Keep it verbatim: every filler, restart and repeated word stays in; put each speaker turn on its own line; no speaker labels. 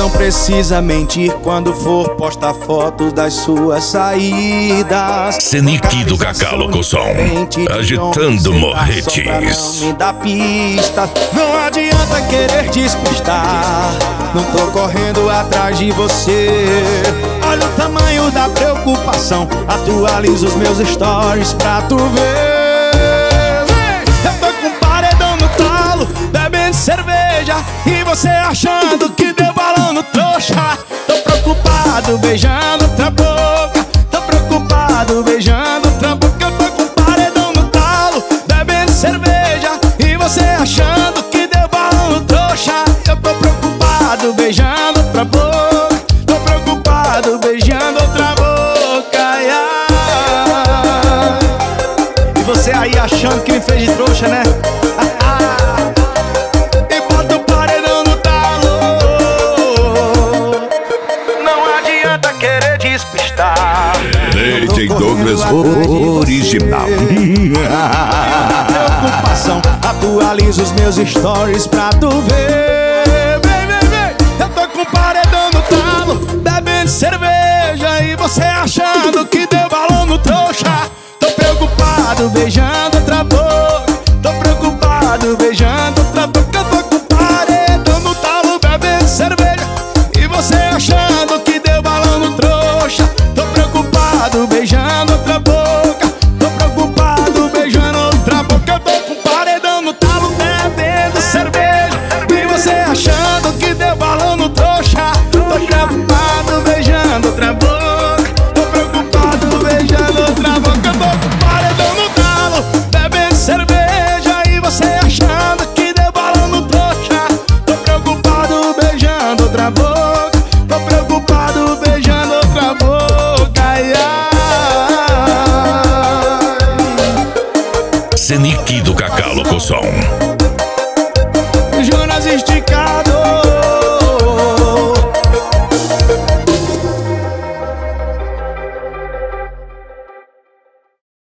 não precisa mentir quando for postar fotos das suas saídas.
Senique do Cacá Locução, agitando morretes.
Não me dá pista, não adianta querer despistar. Não tô correndo atrás de você. Olha o tamanho da preocupação. Atualiza os meus stories pra tu ver. Eu tô com um paredão no talo, bebendo cerveja, e você achando que deu balão no trouxa. Tô preocupado beijando outra boca. Tô preocupado beijando outra boca. Eu tô com um paredão no talo, bebendo cerveja, e você achando que deu balão no trouxa. Eu tô preocupado beijando outra boca. Tô preocupado beijando outra boca, ai, ai. E você aí achando que me fez de trouxa, né? E bota o paredão no talo. Não adianta querer despistar.
D J Douglas original.
Preocupação, atualiza os meus stories pra tu ver. Vem, vem, vem. Eu tô com paredão no talo, bebendo cerveja, e você achando que deu balão no trouxa. Tô preocupado beijando outra boca. Tô preocupado beijando outra boca. Eu tô com paredão no talo, bebendo cerveja, e você achando que deu balão no trouxa. Tô preocupado beijando outra boca. Tô preocupado beijando outra boca. Eu tô com paredão no talo, bebendo cerveja, e você achando que deu balão no trouxa. Tô preocupado beijando outra boca. Tô preocupado beijando outra boca. Eu tô com paredão no talo, bebendo cerveja, e você achando que deu balão no trouxa. Tô preocupado beijando outra boca. Tô preocupado beijando outra boca, ai, ai.
Senique do Cacá Locução.